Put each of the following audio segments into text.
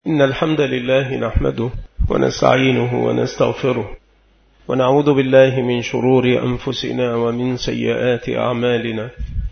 إن الحمد لله نحمده ونستعينه ونستغفره ونعوذ بالله من شرور أنفسنا ومن سيئات أعمالنا.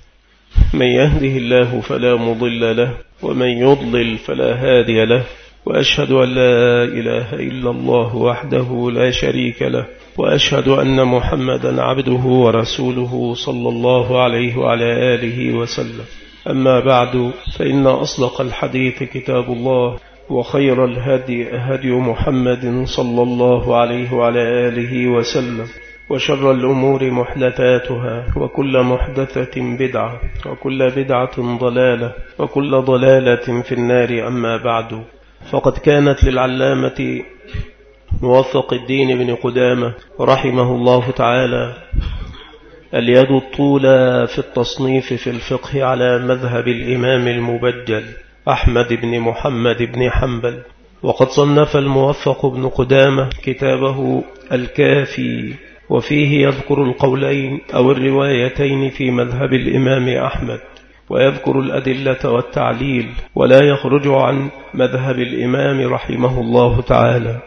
من يهده الله فلا مضل له ومن يضلل فلا هادي له، وأشهد أن لا إله إلا الله وحده لا شريك له، وأشهد أن محمدا عبده ورسوله صلى الله عليه وعلى آله وسلم. أما بعد، فإن أصدق الحديث كتاب الله، وخير الهدي هدي محمد صلى الله عليه وعلى آله وسلم، وشر الأمور محدثاتها، وكل محدثة بدعة، وكل بدعة ضلالة، وكل ضلالة في النار. أما بعد، فقد كانت للعلامة موفق الدين بن قدامة رحمه الله تعالى اليد الطولى في التصنيف في الفقه على مذهب الإمام المبجل أحمد بن محمد بن حنبل. وقد صنف الموفق بن قدامة كتابه الكافي، وفيه يذكر القولين أو الروايتين في مذهب الإمام أحمد، ويذكر الأدلة والتعليل، ولا يخرج عن مذهب الإمام رحمه الله تعالى.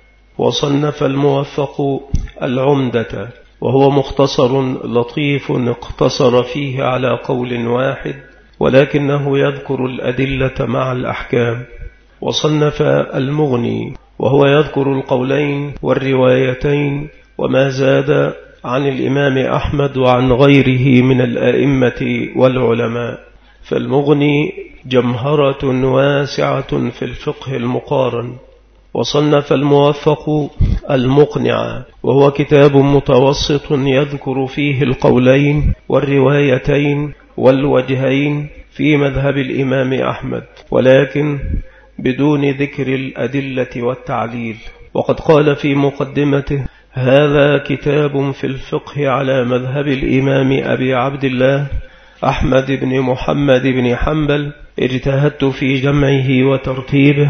وصنف الموفق العمدة، وهو مختصر لطيف اقتصر فيه على قول واحد، ولكنه يذكر الأدلة مع الأحكام. وصنف المغني، وهو يذكر القولين والروايتين وما زاد عن الإمام أحمد وعن غيره من الآئمة والعلماء. فالمغني جمهرة واسعة في الفقه المقارن. وصنف الموفق المقنع، وهو كتاب متوسط يذكر فيه القولين والروايتين والوجهين في مذهب الإمام أحمد، ولكن بدون ذكر الأدلة والتعليل. وقد قال في مقدمته: هذا كتاب في الفقه على مذهب الإمام أبي عبد الله أحمد بن محمد بن حنبل، اجتهدت في جمعه وترتيبه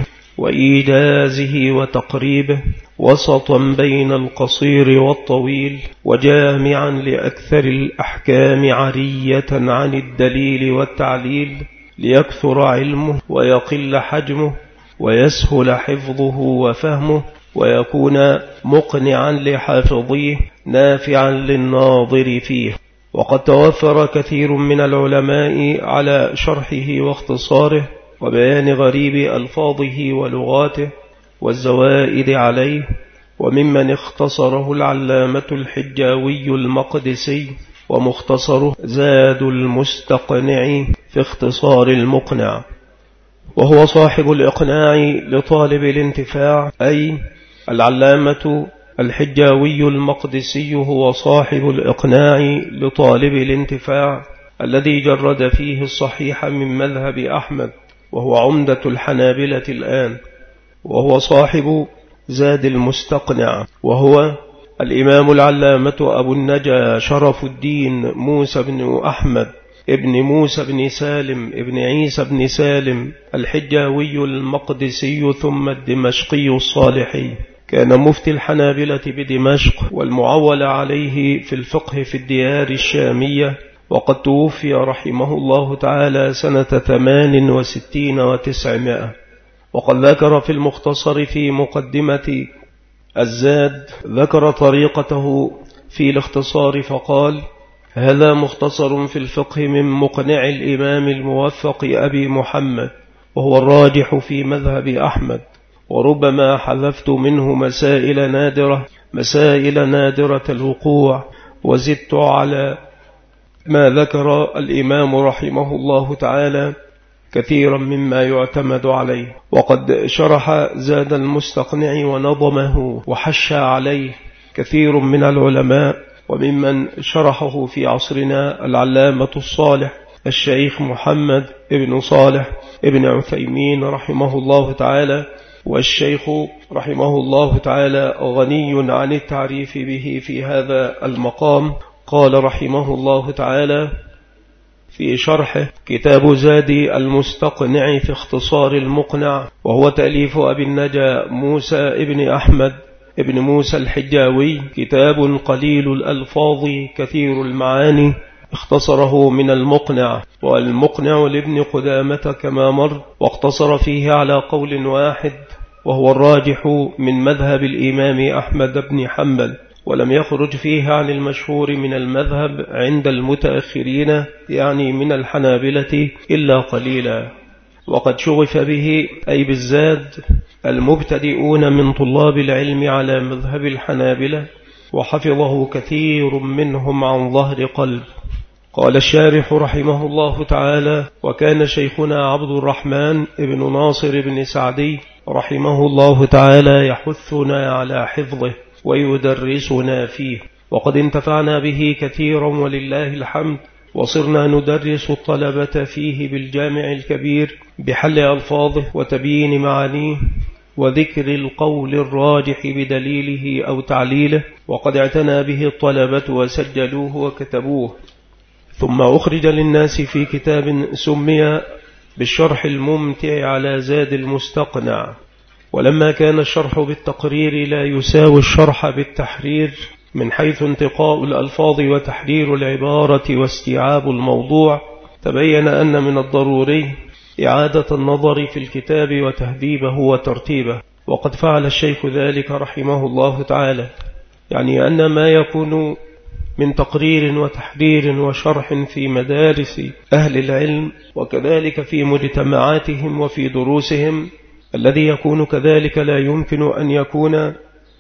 وإيجازه وتقريبه، وسطا بين القصير والطويل، وجامعا لأكثر الأحكام عرية عن الدليل والتعليل، ليكثر علمه ويقل حجمه ويسهل حفظه وفهمه، ويكون مقنعا لحافظيه نافعا للناظر فيه. وقد توفر كثير من العلماء على شرحه واختصاره وبيان غريب ألفاظه ولغاته والزوائد عليه، وممن اختصره العلامة الحجاوي المقدسي، ومختصره زاد المستقنع في اختصار المقنع. وهو صاحب الإقناع لطالب الانتفاع، أي العلامة الحجاوي المقدسي هو صاحب الإقناع لطالب الانتفاع الذي جرد فيه الصحيح من مذهب أحمد، وهو عمدة الحنابلة الآن. وهو صاحب زاد المستقنع، وهو الإمام العلامة أبو النجا شرف الدين موسى بن أحمد ابن موسى بن سالم ابن عيسى بن سالم الحجاوي المقدسي ثم الدمشقي الصالحي. كان مفتي الحنابلة بدمشق، والمعول عليه في الفقه في الديار الشامية. وقد توفي رحمه الله تعالى سنة 68 و900. وقد ذكر في المختصر في مقدمة الزاد ذكر طريقته في الاختصار فقال: هذا مختصر في الفقه من مقنع الإمام الموفق أبي محمد، وهو الراجح في مذهب أحمد، وربما حذفت منه مسائل نادرة الوقوع، وزدت على ما ذكر الإمام رحمه الله تعالى كثيرا مما يعتمد عليه. وقد شرح زاد المستقنع ونظمه وحشى عليه كثير من العلماء، وممن شرحه في عصرنا العلامة الصالح الشيخ محمد ابن صالح ابن عثيمين رحمه الله تعالى. والشيخ رحمه الله تعالى غني عن التعريف به في هذا المقام. قال رحمه الله تعالى في شرحه: كتاب زاد المستقنع في اختصار المقنع، وهو تأليف أبي النجا موسى ابن أحمد ابن موسى الحجاوي، كتاب قليل الألفاظ كثير المعاني، اختصره من المقنع، والمقنع لابن قدامة كما مر، واقتصر فيه على قول واحد وهو الراجح من مذهب الإمام أحمد بن حنبل، ولم يخرج فيه عن المشهور من المذهب عند المتأخرين يعني من الحنابلة إلا قليلا. وقد شغف به أي بالزاد المبتدئون من طلاب العلم على مذهب الحنابلة، وحفظه كثير منهم عن ظهر قلب. قال الشارح رحمه الله تعالى: وكان شيخنا عبد الرحمن ابن ناصر بن سعدي رحمه الله تعالى يحثنا على حفظه ويدرسنا فيه، وقد انتفعنا به كثيرا ولله الحمد، وصرنا ندرس الطلبة فيه بالجامع الكبير بحل ألفاظه وتبيين معانيه وذكر القول الراجح بدليله أو تعليله، وقد اعتنى به الطلبة وسجلوه وكتبوه. ثم أخرج للناس في كتاب سمي بالشرح الممتع على زاد المستقنع. ولما كان الشرح بالتقرير لا يساوي الشرح بالتحرير من حيث انتقاء الألفاظ وتحرير العبارة واستيعاب الموضوع، تبين أن من الضروري إعادة النظر في الكتاب وتهذيبه وترتيبه، وقد فعل الشيخ ذلك رحمه الله تعالى، يعني أن ما يكون من تقرير وتحرير وشرح في مدارس أهل العلم وكذلك في مجتمعاتهم وفي دروسهم، الذي يكون كذلك لا يمكن أن يكون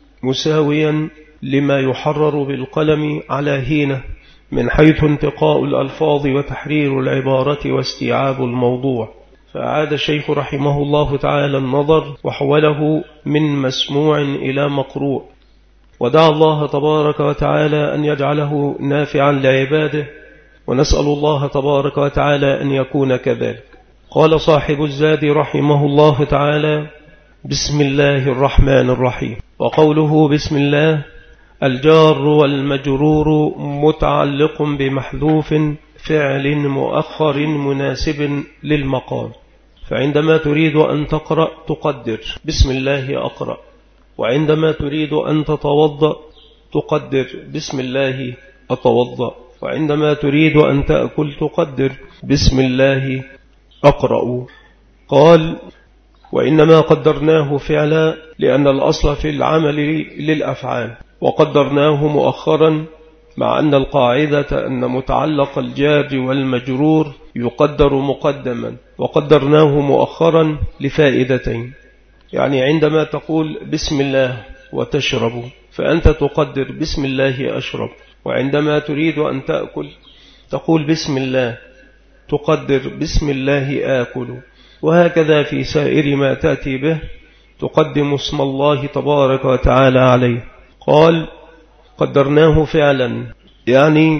مساويا لما يحرر بالقلم على هينة من حيث انتقاء الألفاظ وتحرير العبارة واستيعاب الموضوع. فعاد الشيخ رحمه الله تعالى النظر وحوله من مسموع إلى مقروء، ودعا الله تبارك وتعالى أن يجعله نافعا لعباده، ونسأل الله تبارك وتعالى أن يكون كذلك. قال صاحب الزاد رحمه الله تعالى: بسم الله الرحمن الرحيم. وقوله بسم الله الجار والمجرور متعلق بمحذوف فعل مؤخر مناسب للمقام، فعندما تريد أن تقرأ تقدر بسم الله أقرأ، وعندما تريد أن تتوضأ تقدر بسم الله أتوضأ، وعندما تريد أن تأكل تقدر بسم الله أقرأ. قال: وإنما قدرناه فعلا لأن الأصل في العمل للأفعال، وقدرناه مؤخرا مع أن القاعدة أن متعلق الجار والمجرور يقدر مقدما، وقدرناه مؤخرا لفائدتين. يعني عندما تقول بسم الله وتشرب فأنت تقدر بسم الله أشرب، وعندما تريد أن تأكل تقول بسم الله تقدر بسم الله آكل، وهكذا في سائر ما تأتي به تقدم اسم الله تبارك وتعالى عليه. قال: قدرناه فعلا، يعني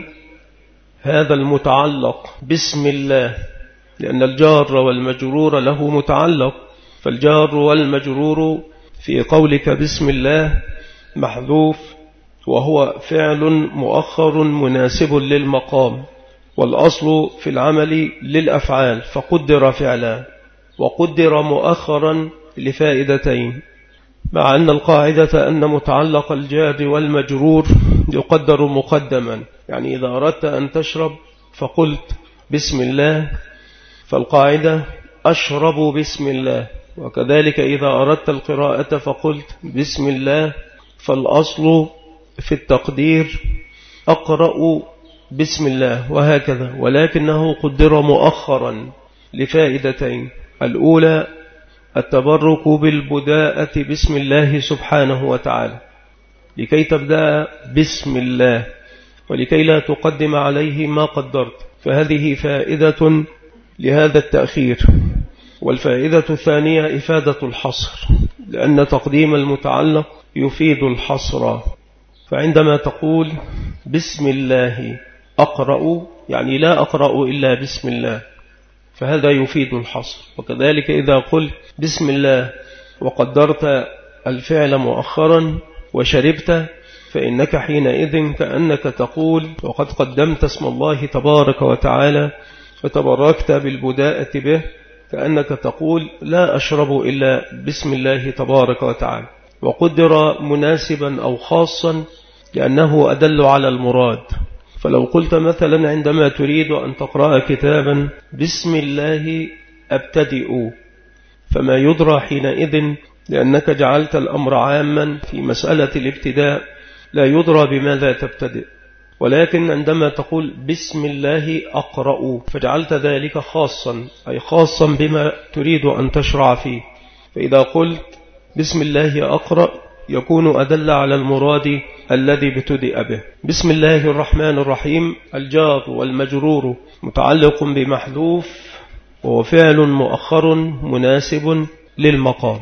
هذا المتعلق بسم الله، لأن الجار والمجرور له متعلق، فالجار والمجرور في قولك بسم الله محذوف، وهو فعل مؤخر مناسب للمقام، والأصل في العمل للأفعال، فقدر فعلا وقدر مؤخرا لفائدتين، مع أن القاعدة أن متعلق الجار والمجرور يقدر مقدما. يعني إذا أردت أن تشرب فقلت بسم الله، فالقاعدة أشرب بسم الله، وكذلك إذا أردت القراءة فقلت بسم الله، فالأصل في التقدير أقرأ بسم الله، وهكذا، ولكنه قدر مؤخرا لفائدتين. الأولى التبرك بالبداءة بسم الله سبحانه وتعالى، لكي تبدأ بسم الله ولكي لا تقدم عليه ما قدرت، فهذه فائدة لهذا التأخير. والفائدة الثانية إفادة الحصر، لأن تقديم المتعلق يفيد الحصر، فعندما تقول بسم الله أقرأ يعني لا أقرأ إلا بسم الله، فهذا يفيد الحصر. وكذلك إذا قلت بسم الله وقدرت الفعل مؤخرا وشربت، فإنك حينئذ كأنك تقول وقد قدمت اسم الله تبارك وتعالى فتبركت بالبداءة به، كأنك تقول لا أشرب إلا بسم الله تبارك وتعالى، وقدر مناسبا أو خاصا لأنه أدل على المراد، فلو قلت مثلا عندما تريد أن تقرأ كتابا بسم الله أبتدئ، فما يدرى حينئذ لأنك جعلت الأمر عاما في مسألة الابتداء، لا يدرى بماذا تبتدئ. ولكن عندما تقول بسم الله أقرأ فجعلت ذلك خاصا، أي خاصا بما تريد أن تشرع فيه. فإذا قلت بسم الله أقرأ يكون أدل على المراد الذي ابتدأ به. بسم الله الرحمن الرحيم الجار والمجرور متعلق بمحذوف وهو فعل مؤخر مناسب للمقام،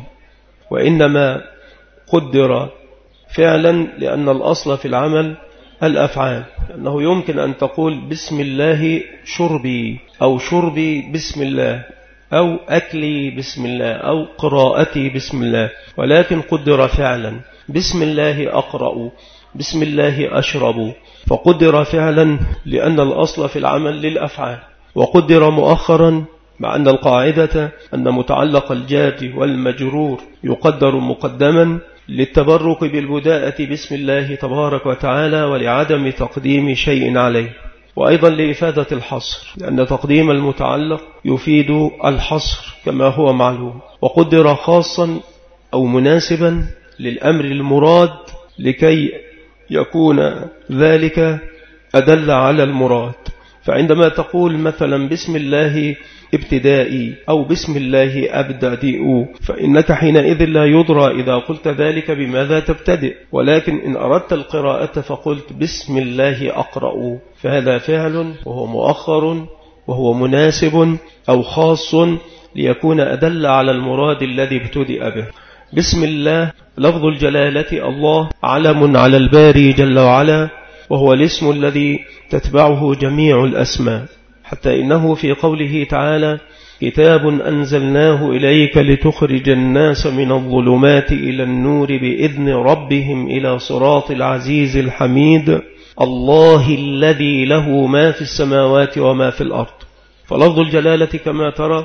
وإنما قدر فعلا لأن الأصل في العمل الأفعال، أنه يمكن أن تقول بسم الله شربي أو شربي بسم الله أو أكلي بسم الله أو قراءتي بسم الله، ولكن قدر فعلا بسم الله أقرأ بسم الله أشرب، فقدر فعلا لأن الأصل في العمل للأفعال. وقدر مؤخرا مع أن القاعدة أن متعلق الجار والمجرور يقدر مقدما للتبرك بالبداءة بسم الله تبارك وتعالى ولعدم تقديم شيء عليه، وأيضا لإفادة الحصر لأن تقديم المتعلق يفيد الحصر كما هو معلوم. وقدر خاصا أو مناسبا للأمر المراد لكي يكون ذلك أدل على المراد. فعندما تقول مثلا بسم الله ابتدائي أو بسم الله أبتدئ فإنك حينئذ لا يدرى إذا قلت ذلك بماذا تبتدئ، ولكن إن أردت القراءة فقلت بسم الله أقرأ فهذا فعل وهو مؤخر وهو مناسب أو خاص ليكون أدل على المراد الذي ابتدأ به. بسم الله لفظ الجلالة الله علم على الباري جل وعلا، وهو الاسم الذي تتبعه جميع الأسماء، حتى إنه في قوله تعالى كتاب أنزلناه إليك لتخرج الناس من الظلمات إلى النور بإذن ربهم إلى صراط العزيز الحميد الله الذي له ما في السماوات وما في الأرض. فلفظ الجلالة كما ترى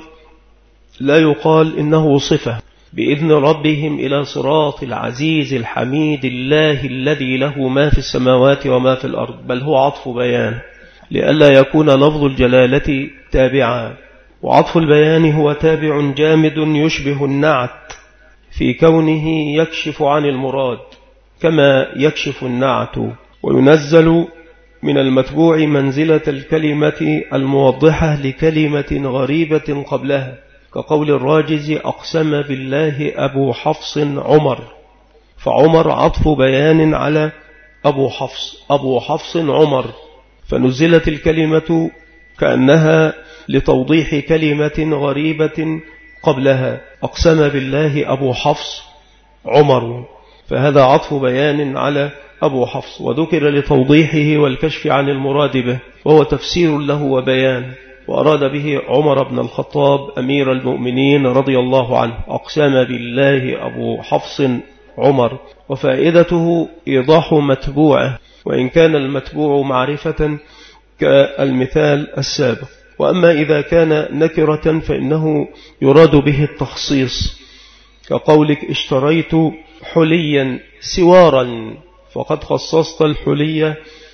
لا يقال إنه صفة بإذن ربهم إلى صراط العزيز الحميد الله الذي له ما في السماوات وما في الأرض، بل هو عطف بيان لئلا يكون لفظ الجلالة تابعا. وعطف البيان هو تابع جامد يشبه النعت في كونه يكشف عن المراد كما يكشف النعت، وينزل من المتبوع منزلة الكلمة الموضحة لكلمة غريبة قبلها، كقول الراجز أقسم بالله أبو حفص عمر، فعمر عطف بيان على أبو حفص عمر، فنزلت الكلمة كأنها لتوضيح كلمة غريبة قبلها، أقسم بالله أبو حفص عمر، فهذا عطف بيان على أبو حفص، وذكر لتوضيحه والكشف عن المراد به، وهو تفسير له وبيان، وأراد به عمر بن الخطاب أمير المؤمنين رضي الله عنه، أقسم بالله أبو حفص عمر. وفائدته إيضاح متبوعه، وإن كان المتبوع معرفة كالمثال السابق. وأما إذا كان نكرة فإنه يراد به التخصيص، كقولك اشتريت حليا سوارا، فقد خصصت الحلي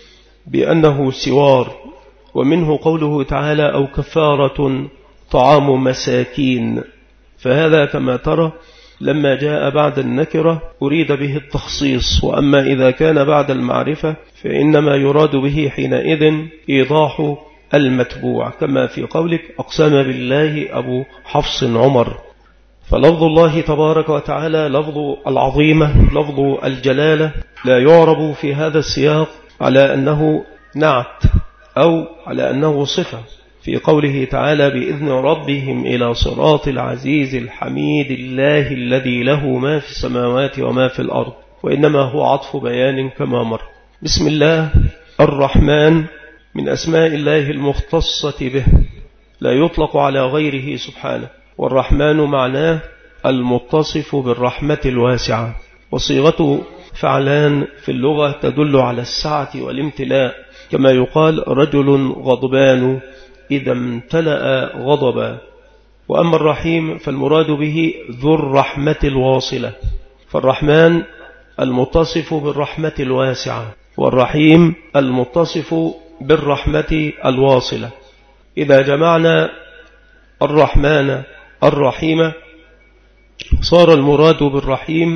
بأنه سوار. ومنه قوله تعالى أو كفارة طعام مساكين، فهذا كما ترى لما جاء بعد النكرة أريد به التخصيص. وأما إذا كان بعد المعرفة فإنما يراد به حينئذ إيضاح المتبوع، كما في قولك أقسم بالله أبو حفص عمر. فلفظ الله تبارك وتعالى لفظ العظيمة لفظ الجلالة لا يعرب في هذا السياق على أنه نعت أو على أنه صفة، في قوله تعالى بإذن ربهم إلى صراط العزيز الحميد الله الذي له ما في السماوات وما في الأرض، وإنما هو عطف بيان كما مر. بسم الله الرحمن من أسماء الله المختصة به، لا يطلق على غيره سبحانه، والرحمن معناه المتصف بالرحمة الواسعة، وصيغته فعلان في اللغة تدل على السعة والامتلاء، كما يقال رجل غضبان إذا امتلأ غضبا. وأما الرحيم فالمراد به ذو الرحمة الواصلة، فالرحمن المتصف بالرحمة الواسعة، والرحيم المتصف بالرحمة الواصلة. إذا جمعنا الرحمن الرحيم صار المراد بالرحيم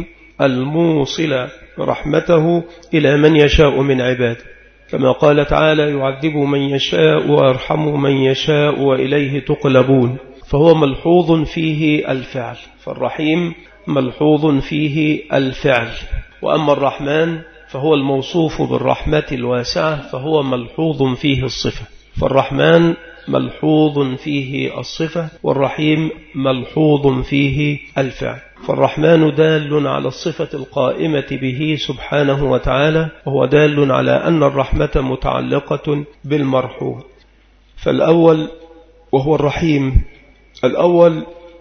الموصل رحمته إلى من يشاء من عباده، كما قال تعالى: يعذب من يشاء ويرحم من يشاء وإليه تقلبون. فهو ملحوظ فيه الفعل، فالرحيم ملحوظ فيه الفعل. وأما الرحمن فهو الموصوف بالرحمة الواسعة، فهو ملحوظ فيه الصفة. فالرحمن ملحوظ فيه الصفة، والرحيم ملحوظ فيه الفعل. فالرحمن دال على الصفة القائمة به سبحانه وتعالى، وهو دال على أن الرحمة متعلقة بالمرحوم. فالأول وهو الرحيم، الأول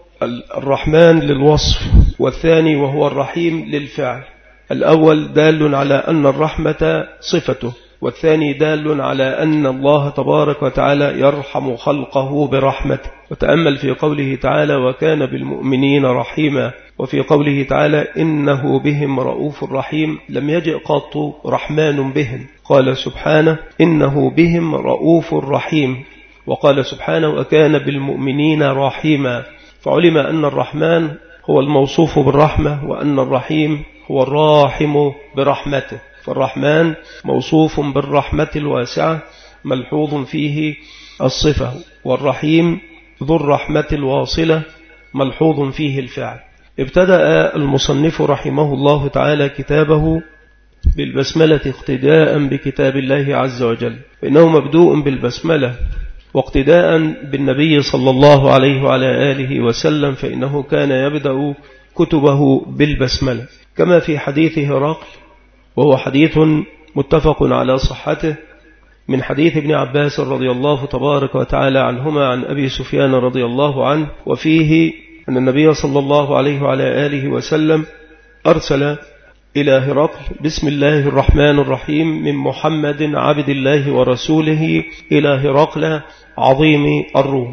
الرحمن للوصف، والثاني وهو الرحيم للفعل. الأول دال على أن الرحمة صفته، والثاني دال على أن الله تبارك وتعالى يرحم خلقه برحمته. وتأمل في قوله تعالى: وكان بالمؤمنين رحيما. وفي قوله تعالى: إنه بهم رؤوف رحيم، لم يجئ قط رحمن بهم، قال سبحانه: إنه بهم رؤوف رحيم. وقال سبحانه: وكان بالمؤمنين رحيما. فعلم أن الرحمن هو الموصوف بالرحمة، وأن الرحيم هو الراحم برحمته. فالرحمن موصوف بالرحمة الواسعة ملحوظ فيه الصفة، والرحيم ذو الرحمة الواصلة ملحوظ فيه الفعل. ابتدأ المصنف رحمه الله تعالى كتابه بالبسملة اقتداء بكتاب الله عز وجل، فإنه مبدوء بالبسملة، واقتداء بالنبي صلى الله عليه وعلى آله وسلم، فإنه كان يبدأ كتبه بالبسملة، كما في حديث هرقل، وهو حديث متفق على صحته، من حديث ابن عباس رضي الله تبارك وتعالى عنهما عن أبي سفيان رضي الله عنه، وفيه أن النبي صلى الله عليه وعلى آله وسلم أرسل إلى هرقل: بسم الله الرحمن الرحيم، من محمد عبد الله ورسوله إلى هرقل عظيم الروم.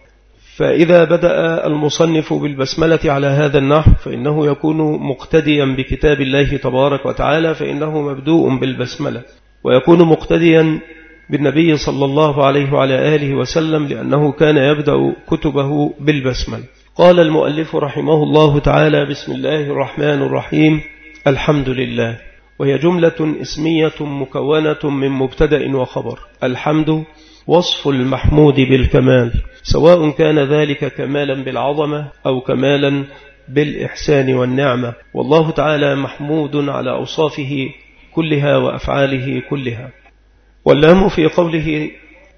فإذا بدأ المصنف بالبسملة على هذا النحو فإنه يكون مقتديا بكتاب الله تبارك وتعالى، فإنه مبدوء بالبسملة، ويكون مقتديا بالنبي صلى الله عليه وعلى آله وسلم، لأنه كان يبدأ كتبه بالبسملة. قال المؤلف رحمه الله تعالى: بسم الله الرحمن الرحيم، الحمد لله. وهي جملة اسمية مكونة من مبتدأ وخبر. الحمد وصف المحمود بالكمال، سواء كان ذلك كمالا بالعظمة أو كمالا بالإحسان والنعمة، والله تعالى محمود على أوصافه كلها وأفعاله كلها. واللام في قوله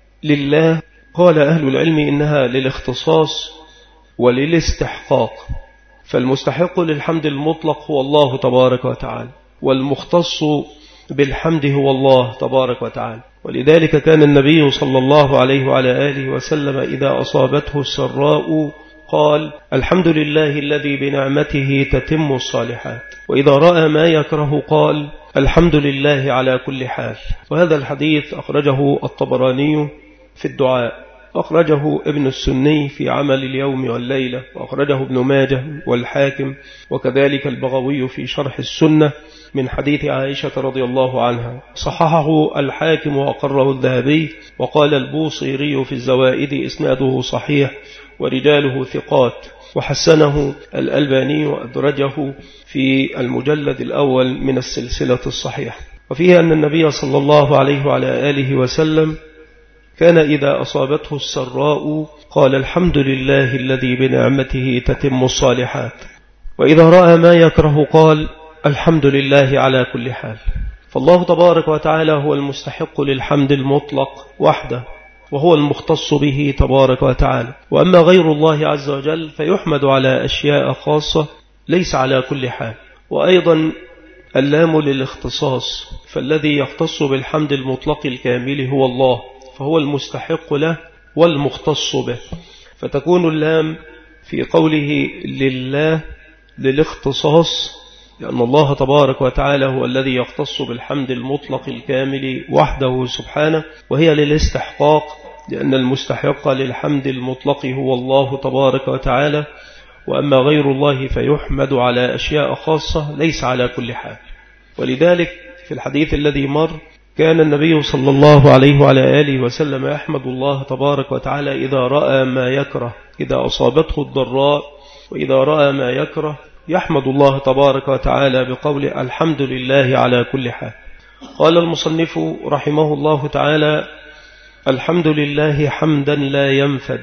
لله قال أهل العلم إنها للاختصاص وللاستحقاق، فالمستحق للحمد المطلق هو الله تبارك وتعالى، والمختص بالحمد هو الله تبارك وتعالى. ولذلك كان النبي صلى الله عليه وعلى آله وسلم إذا أصابته السراء قال: الحمد لله الذي بنعمته تتم الصالحات. وإذا رأى ما يكره قال: الحمد لله على كل حال. وهذا الحديث أخرجه الطبراني في الدعاء، أخرجه ابن السني في عمل اليوم والليلة، وأخرجه ابن ماجه والحاكم، وكذلك البغوي في شرح السنة من حديث عائشة رضي الله عنها. صححه الحاكم وأقره الذهبي، وقال البوصيري في الزوائد: إسناده صحيح ورجاله ثقات، وحسنه الألباني وأدرجه في المجلد الأول من السلسلة الصحيحة. وفيه أن النبي صلى الله عليه وعلى آله وسلم كان إذا أصابته السراء قال: الحمد لله الذي بنعمته تتم الصالحات. وإذا رأى ما يكره قال: الحمد لله على كل حال. فالله تبارك وتعالى هو المستحق للحمد المطلق وحده، وهو المختص به تبارك وتعالى. وأما غير الله عز وجل فيحمد على أشياء خاصة ليس على كل حال. وأيضا اللام للاختصاص، فالذي يختص بالحمد المطلق الكامل هو الله، فهو المستحق له والمختص به. فتكون اللام في قوله لله للاختصاص، لأن الله تبارك وتعالى هو الذي يختص بالحمد المطلق الكامل وحده سبحانه، وهي للاستحقاق، لأن المستحق للحمد المطلق هو الله تبارك وتعالى. وأما غير الله فيحمد على أشياء خاصة ليس على كل حال. ولذلك في الحديث الذي مر كان النبي صلى الله عليه وعلى آله وسلم يحمد الله تبارك وتعالى إذا رأى ما يكره، إذا أصابته الضراء وإذا رأى ما يكره يحمد الله تبارك وتعالى بقول الحمد لله على كل حال. قال المصنف رحمه الله تعالى: الحمد لله حمدا لا ينفد.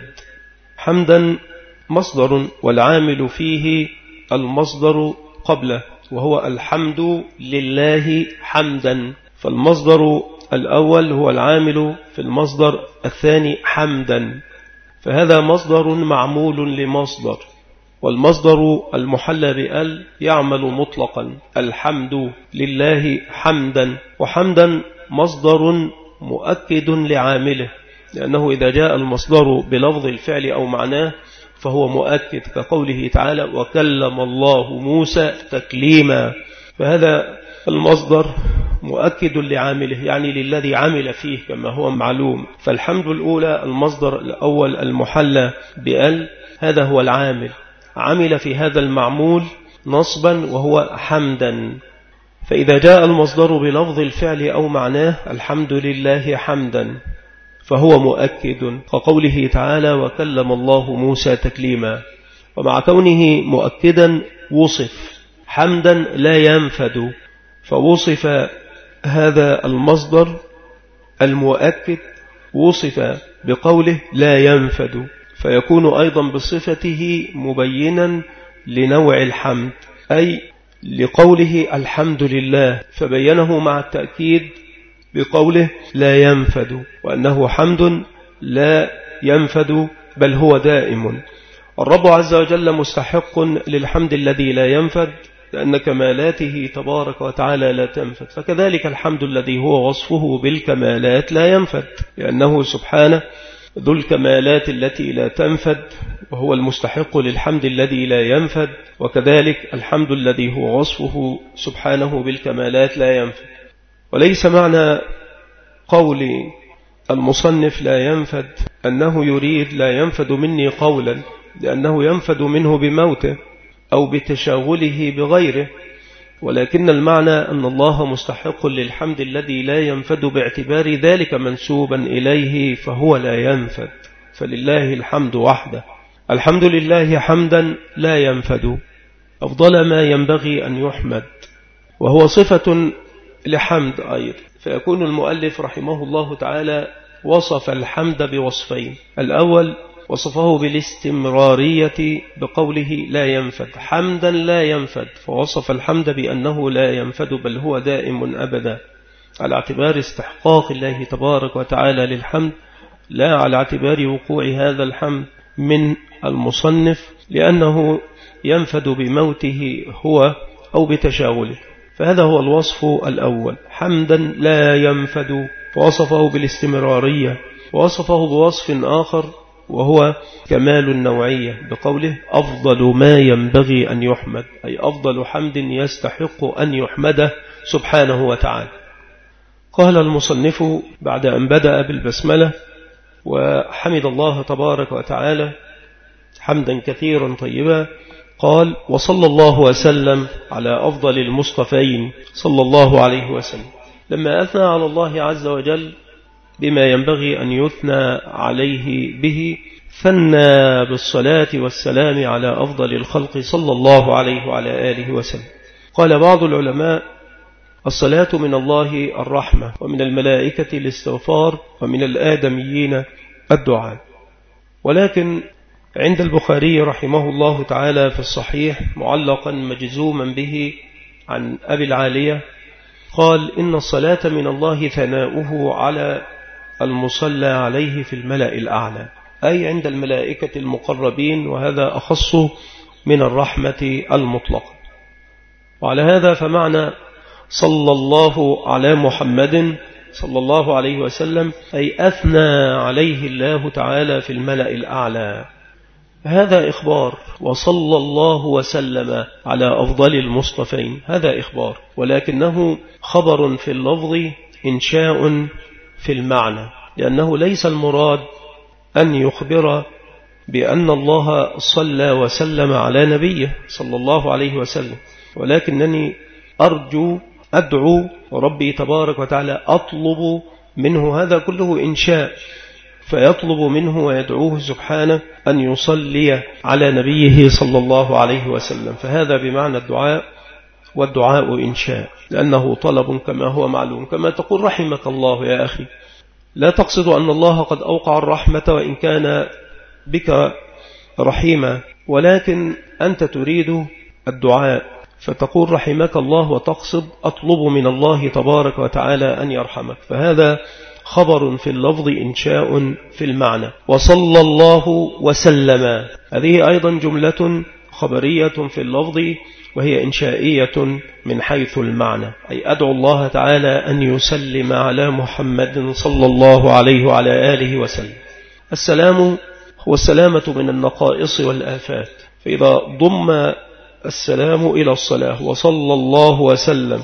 حمدا مصدر، والعامل فيه المصدر قبله، وهو الحمد لله حمدا، فالمصدر الأول هو العامل في المصدر الثاني حمدا، فهذا مصدر معمول لمصدر، والمصدر المحلى بأل يعمل مطلقا، الحمد لله حمدا. وحمدا مصدر مؤكد لعامله، لأنه إذا جاء المصدر بلفظ الفعل أو معناه فهو مؤكد، كقوله تعالى: وكلم الله موسى تكليما، فهذا المصدر مؤكد لعامله، يعني للذي عمل فيه كما هو معلوم. فالحمد الأولى المصدر الأول المحلى بأل، هذا هو العامل، عمل في هذا المعمول نصبا وهو حمدا. فإذا جاء المصدر بلفظ الفعل أو معناه الحمد لله حمدا فهو مؤكد، كقوله تعالى: وكلم الله موسى تكليما. ومع كونه مؤكدا وصف حمدا لا ينفد، فوصف هذا المصدر المؤكد وصف بقوله لا ينفد، فيكون أيضا بصفته مبينا لنوع الحمد، أي لقوله الحمد لله، فبينه مع التأكيد بقوله لا ينفد، وأنه حمد لا ينفد بل هو دائم. الرب عز وجل مستحق للحمد الذي لا ينفد، لأن كمالاته تبارك وتعالى لا تنفد، فكذلك الحمد الذي هو وصفه بالكمالات لا ينفد، لأنه سبحانه ذو الكمالات التي لا تنفد، وهو المستحق للحمد الذي لا ينفد، وكذلك الحمد الذي هو وصفه سبحانه بالكمالات لا ينفد. وليس معنى قول المصنف لا ينفد أنه يريد لا ينفد مني قولا، لأنه ينفد منه بموته أو بتشاغله بغيره، ولكن المعنى أن الله مستحق للحمد الذي لا ينفد باعتبار ذلك منسوبا إليه، فهو لا ينفد، فلله الحمد وحده. الحمد لله حمدا لا ينفد، أفضل ما ينبغي أن يحمد، وهو صفة لحمد أيضا. فيكون المؤلف رحمه الله تعالى وصف الحمد بوصفين: الأول وصفه بالاستمرارية بقوله لا ينفد، حمدا لا ينفد، فوصف الحمد بأنه لا ينفد بل هو دائم أبدا، على اعتبار استحقاق الله تبارك وتعالى للحمد، لا على اعتبار وقوع هذا الحمد من المصنف لأنه ينفد بموته هو أو بتشاغله. فهذا هو الوصف الأول، حمدا لا ينفد، فوصفه بالاستمرارية. ووصفه بوصف آخر وهو كمال النوعية بقوله أفضل ما ينبغي أن يحمد، أي أفضل حمد يستحق أن يحمده سبحانه وتعالى. قال المصنف بعد أن بدأ بالبسملة وحمد الله تبارك وتعالى حمدا كثيرا طيبا، قال: وصلى الله وسلم على أفضل المصطفين صلى الله عليه وسلم. لما أثنى على الله عز وجل بما ينبغي أن يثنى عليه به، ثنى بالصلاة والسلام على أفضل الخلق صلى الله عليه وعلى آله وسلم. قال بعض العلماء: الصلاة من الله الرحمة، ومن الملائكة الاستغفار، ومن الآدميين الدعاء. ولكن عند البخاري رحمه الله تعالى في الصحيح معلقا مجزوما به عن أبي العالية قال: إن الصلاة من الله ثناؤه على المصلى عليه في الملأ الأعلى، أي عند الملائكة المقربين، وهذا أخص من الرحمة المطلقة. وعلى هذا فمعنى صلى الله على محمد صلى الله عليه وسلم أي أثنى عليه الله تعالى في الملأ الأعلى، هذا إخبار. وصلى الله وسلم على أفضل المصطفين، هذا إخبار، ولكنه خبر في اللفظ إنشاء في المعنى، لأنه ليس المراد أن يخبر بأن الله صلى وسلم على نبيه صلى الله عليه وسلم، ولكنني أرجو أدعو ربي تبارك وتعالى، أطلب منه، هذا كله إنشاء، فيطلب منه ويدعوه سبحانه أن يصلي على نبيه صلى الله عليه وسلم، فهذا بمعنى الدعاء، والدعاء إنشاء لأنه طلب كما هو معلوم. كما تقول رحمك الله يا أخي، لا تقصد أن الله قد أوقع الرحمة وإن كان بك رحيما، ولكن أنت تريد الدعاء فتقول رحمك الله، وتقصد أطلب من الله تبارك وتعالى أن يرحمك، فهذا خبر في اللفظ إنشاء في المعنى. وصلى الله وسلم، هذه أيضا جملة خبرية في اللفظ وهي إنشائية من حيث المعنى، أي أدعو الله تعالى أن يسلم على محمد صلى الله عليه وعلى آله وسلم. السلام هو السلامة من النقائص والآفات، فإذا ضم السلام إلى الصلاة وصلى الله وسلم،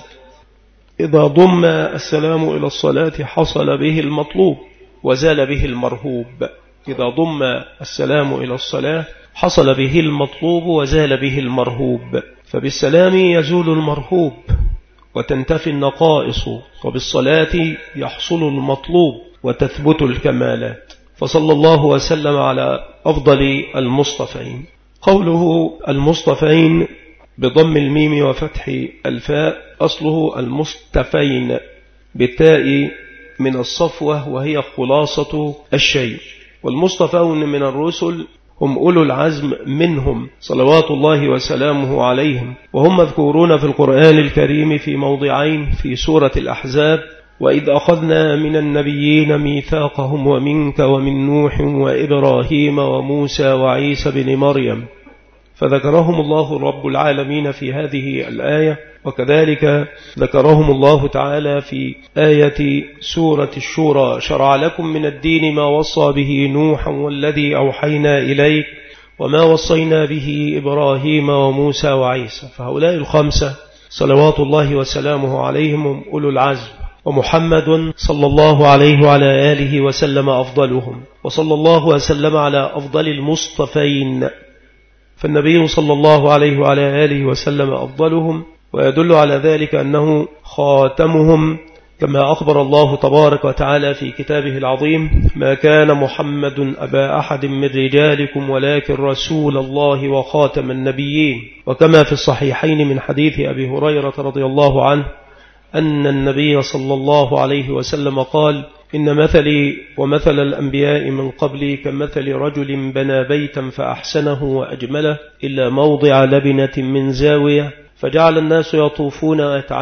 إذا ضم السلام إلى الصلاة حصل به المطلوب وزال به المرهوب. إذا ضم السلام إلى الصلاة حصل به المطلوب وزال به المرهوب، فبالسلام يزول المرهوب وتنتفي النقائص، وبالصلاة يحصل المطلوب وتثبت الكمالات. فصلى الله وسلم على أفضل المصطفين. قوله المصطفين بضم الميم وفتح الفاء، أصله المصطفين بالتاء من الصفوة وهي خلاصة الشيء. والمصطفون من الرسل هم أولو العزم منهم صلوات الله وسلامه عليهم، وهم مذكورون في القرآن الكريم في موضعين في سورة الأحزاب: وإذ أخذنا من النبيين ميثاقهم ومنك ومن نوح وإبراهيم وموسى وعيسى بن مريم، فذكرهم الله رب العالمين في هذه الآية، وكذلك ذكرهم الله تعالى في آية سورة الشورى: شرع لكم من الدين ما وصى به نوحا والذي أوحينا إليك وما وصينا به إبراهيم وموسى وعيسى. فهؤلاء الخمسة صلوات الله وسلامه عليهم هم أولو العزم، ومحمد صلى الله عليه وعلى آله وسلم أفضلهم، وصلى الله وسلم على أفضل المصطفين، فالنبي صلى الله عليه وعلى آله وسلم أفضلهم، ويدل على ذلك أنه خاتمهم، كما أخبر الله تبارك وتعالى في كتابه العظيم: ما كان محمد أبا أحد من رجالكم ولكن رسول الله وخاتم النبيين. وكما في الصحيحين من حديث أبي هريرة رضي الله عنه أن النبي صلى الله عليه وسلم قال: إن مثلي ومثل الأنبياء من قبلي كمثل رجل بنى بيتا فأحسنه وأجمله إلا موضع لبنة من زاوية، فجعل الناس يطوفون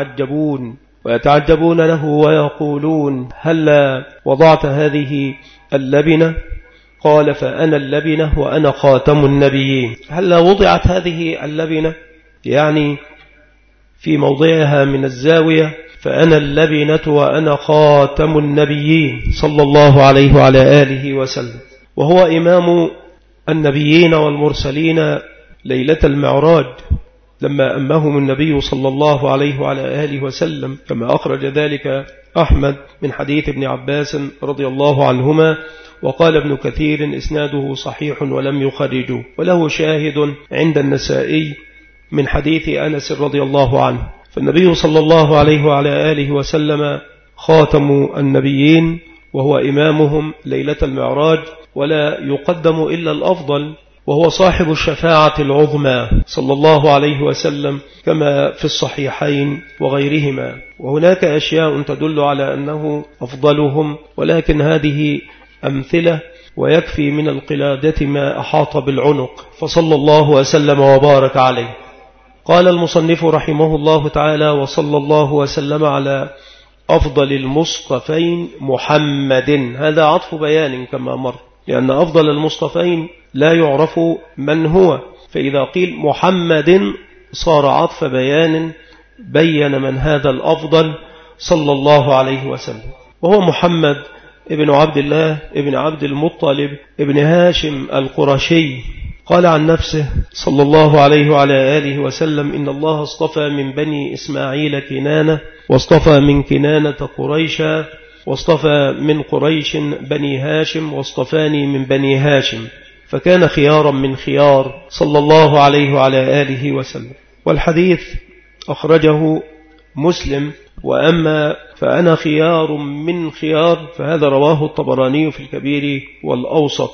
ويتعجبون له ويقولون: هلا وضعت هذه اللبنة؟ قال: فأنا اللبنة وأنا خاتم النبيين. هلا وضعت هذه اللبنة يعني في موضعها من الزاوية، فأنا اللبنة وأنا خاتم النبيين صلى الله عليه وعلى آله وسلم. وهو إمام النبيين والمرسلين ليلة المعراج لما أمهم النبي صلى الله عليه وعلى آله وسلم، كما أخرج ذلك أحمد من حديث ابن عباس رضي الله عنهما. وقال ابن كثير: إسناده صحيح ولم يخرجه، وله شاهد عند النسائي من حديث أنس رضي الله عنه. فالنبي صلى الله عليه وعلى آله وسلم خاتم النبيين وهو إمامهم ليلة المعراج، ولا يقدم إلا الأفضل، وهو صاحب الشفاعة العظمى صلى الله عليه وسلم كما في الصحيحين وغيرهما. وهناك أشياء تدل على أنه أفضلهم، ولكن هذه أمثلة، ويكفي من القلادة ما أحاط بالعنق، فصلى الله وسلم وبارك عليه. قال المصنف رحمه الله تعالى: وصلى الله وسلم على أفضل المصطفين محمد. هذا عطف بيان كما مر، لأن أفضل المصطفين لا يعرف من هو، فإذا قيل محمد صار عطف بيان بين من هذا الأفضل صلى الله عليه وسلم، وهو محمد ابن عبد الله ابن عبد المطلب ابن هاشم القرشي. قال عن نفسه صلى الله عليه وعلى آله وسلم: إن الله اصطفى من بني إسماعيل كنانة، واصطفى من كنانة قريشا، واصطفى من قريش بني هاشم، واصطفاني من بني هاشم، فكان خيارا من خيار صلى الله عليه وعلى آله وسلم. والحديث أخرجه مسلم. وأما فأنا خيار من خيار، فهذا رواه الطبراني في الكبير والأوسط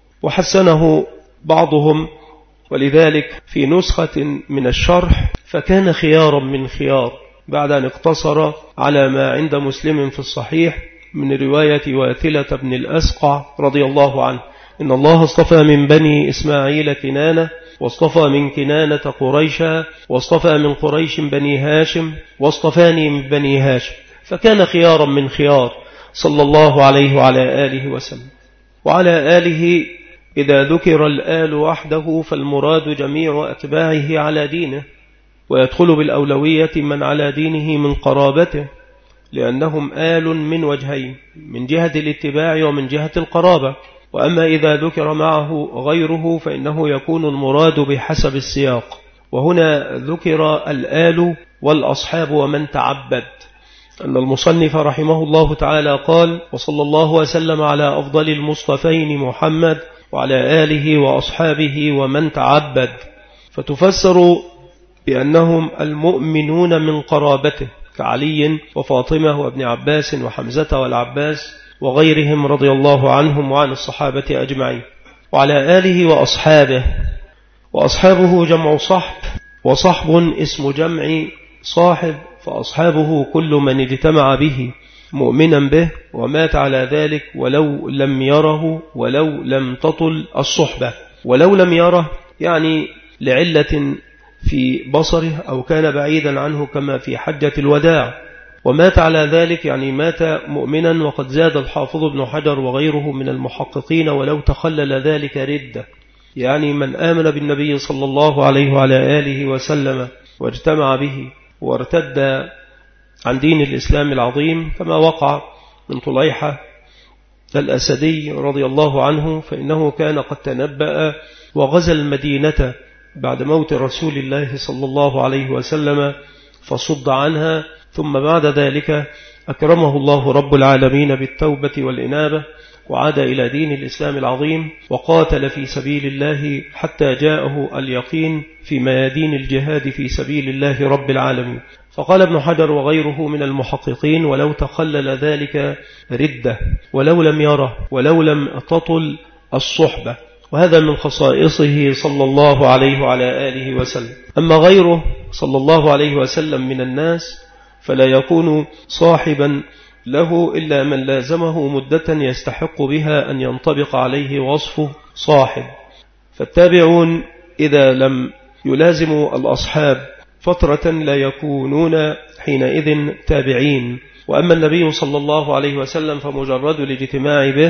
وحسنه بعضهم، ولذلك في نسخة من الشرح فكان خيارا من خيار بعد أن اقتصر على ما عند مسلم في الصحيح من رواية واثلة بن الأسقع رضي الله عنه: إن الله اصطفى من بني إسماعيل كنانة، واصطفى من كنانة قريشا، واصطفى من قريش بني هاشم، واصطفاني من بني هاشم. فكان خيارا من خيار صلى الله عليه وعلى آله وسلم. وعلى آله إذا ذكر الآل وحده فالمراد جميع أتباعه على دينه، ويدخل بالأولوية من على دينه من قرابته، لأنهم آل من وجهين، من جهة الاتباع ومن جهة القرابة. وأما إذا ذكر معه غيره فإنه يكون المراد بحسب السياق، وهنا ذكر الآل والأصحاب ومن تعبد. أن المصنف رحمه الله تعالى قال: وصلى الله وسلم على أفضل المصطفين محمد وعلى آله وأصحابه ومن تعبد، فتفسر بأنهم المؤمنون من قرابته كعلي وفاطمة وابن عباس وحمزة والعباس وغيرهم رضي الله عنهم وعن الصحابة أجمعين. وعلى آله وأصحابه، وأصحابه جمع صحب، وصحب اسم جمع صاحب، فأصحابه كل من اجتمع به مؤمنا به ومات على ذلك ولو لم يره ولو لم تطل الصحبة. ولو لم يره يعني لعلة في بصره أو كان بعيدا عنه كما في حجة الوداع، ومات على ذلك يعني مات مؤمنا. وقد زاد الحافظ ابن حجر وغيره من المحققين: ولو تخلل ذلك ردة، يعني من آمن بالنبي صلى الله عليه وعلى آله وسلم واجتمع به وارتد عن دين الإسلام العظيم، كما وقع من طليحة الأسدي رضي الله عنه، فإنه كان قد تنبأ وغزا المدينة بعد موت رسول الله صلى الله عليه وسلم فصد عنها، ثم بعد ذلك أكرمه الله رب العالمين بالتوبة والإنابة وعاد إلى دين الإسلام العظيم، وقاتل في سبيل الله حتى جاءه اليقين في ميادين الجهاد في سبيل الله رب العالمين. فقال ابن حجر وغيره من المحققين: ولو تخلل ذلك ردة، ولو لم يره، ولو لم تطل الصحبة. وهذا من خصائصه صلى الله عليه وعلى آله وسلم. أما غيره صلى الله عليه وسلم من الناس فلا يكون صاحبا له إلا من لازمه مدة يستحق بها أن ينطبق عليه وصفه صاحب. فالتابعون إذا لم يلازموا الأصحاب فترة لا يكونون حينئذ تابعين. وأما النبي صلى الله عليه وسلم فمجرد الاجتماع به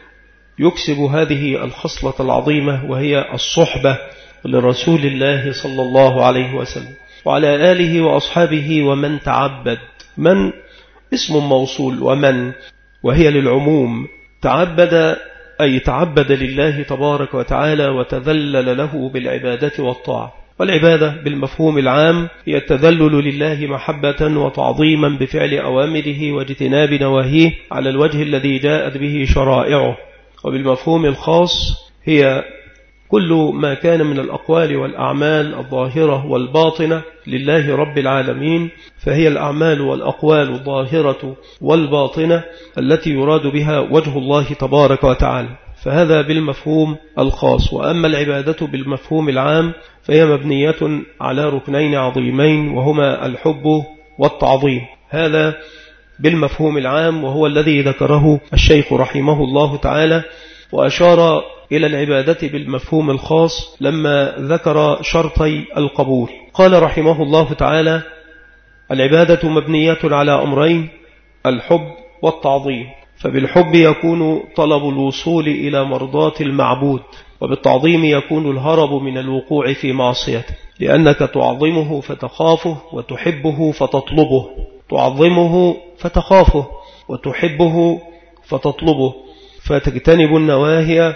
يكسب هذه الخصلة العظيمة، وهي الصحبة لرسول الله صلى الله عليه وسلم. وعلى آله وأصحابه ومن تعبد. من اسم موصول، ومن وهي للعموم. تعبد أي تعبد لله تبارك وتعالى وتذلل له بالعبادة والطاعة. والعبادة بالمفهوم العام هي التذلل لله محبة وتعظيما بفعل أوامره واجتناب نواهيه على الوجه الذي جاءت به شرائعه. وبالمفهوم الخاص هي كل ما كان من الأقوال والأعمال الظاهرة والباطنة لله رب العالمين، فهي الأعمال والأقوال الظاهرة والباطنة التي يراد بها وجه الله تبارك وتعالى، فهذا بالمفهوم الخاص. وأما العبادة بالمفهوم العام فهي مبنية على ركنين عظيمين، وهما الحب والتعظيم. هذا بالمفهوم العام، وهو الذي ذكره الشيخ رحمه الله تعالى، وأشار إلى العبادة بالمفهوم الخاص لما ذكر شرطي القبول. قال رحمه الله تعالى: العبادة مبنية على أمرين: الحب والتعظيم. فبالحب يكون طلب الوصول إلى مرضاة المعبود، وبالتعظيم يكون الهرب من الوقوع في معصيته، لأنك تعظمه فتخافه، وتحبه فتطلبه. تعظمه فتخافه، وتحبه فتطلبه، فتجتنب النواهي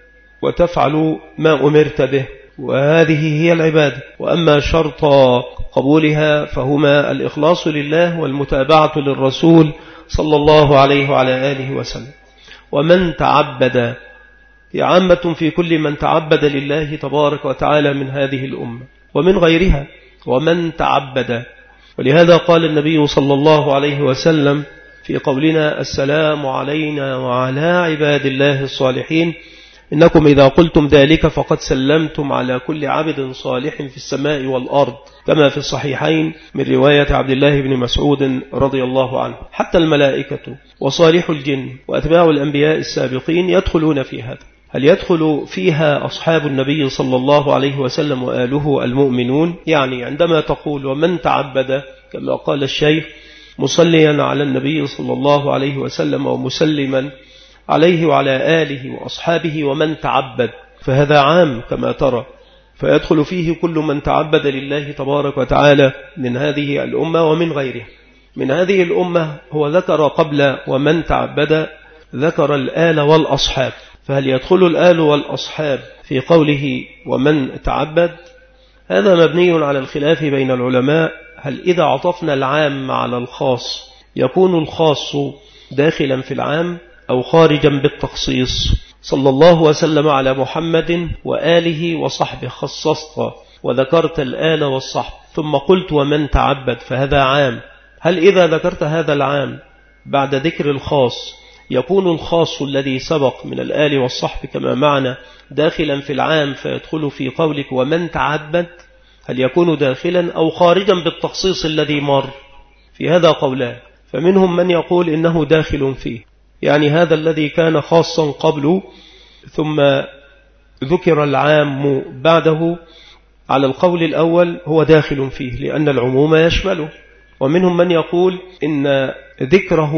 وتفعل ما أمرت به، وهذه هي العبادة. وأما شرط قبولها فهما الإخلاص لله والمتابعة للرسول صلى الله عليه وعلى آله وسلم. ومن تعبد هي عامة في كل من تعبد لله تبارك وتعالى من هذه الأمة ومن غيرها. ومن تعبد ولهذا قال النبي صلى الله عليه وسلم في قولنا السلام علينا وعلى عباد الله الصالحين: إنكم إذا قلتم ذلك فقد سلمتم على كل عبد صالح في السماء والأرض، كما في الصحيحين من رواية عبد الله بن مسعود رضي الله عنه. حتى الملائكة وصالح الجن وأتباع الأنبياء السابقين يدخلون في هذا. هل يدخل فيها أصحاب النبي صلى الله عليه وسلم وآله المؤمنون؟ يعني عندما تقول ومن تعبد كما قال الشيخ مصليا على النبي صلى الله عليه وسلم ومسلما عليه وعلى آله وأصحابه ومن تعبد، فهذا عام كما ترى، فيدخل فيه كل من تعبد لله تبارك وتعالى من هذه الأمة ومن غيرها. من هذه الأمة هو ذكر قبل ومن تعبد ذكر الآل والأصحاب، فهل يدخل الآل والأصحاب في قوله ومن تعبد؟ هذا مبني على الخلاف بين العلماء. هل إذا عطفنا العام على الخاص يكون الخاص داخلا في العام أو خارجا بالتخصيص؟ صلى الله وسلم على محمد وآله وصحبه، خصصت وذكرت الآل والصحب ثم قلت ومن تعبد، فهذا عام. هل إذا ذكرت هذا العام بعد ذكر الخاص يكون الخاص الذي سبق من الآل والصحب كما معنا داخلا في العام فيدخل في قولك ومن تعبد؟ هل يكون داخلا أو خارجا بالتخصيص الذي مر؟ في هذا قولان، فمنهم من يقول إنه داخل فيه، يعني هذا الذي كان خاصا قبله ثم ذكر العام بعده، على القول الأول هو داخل فيه لأن العموم يشمله. ومنهم من يقول إن ذكره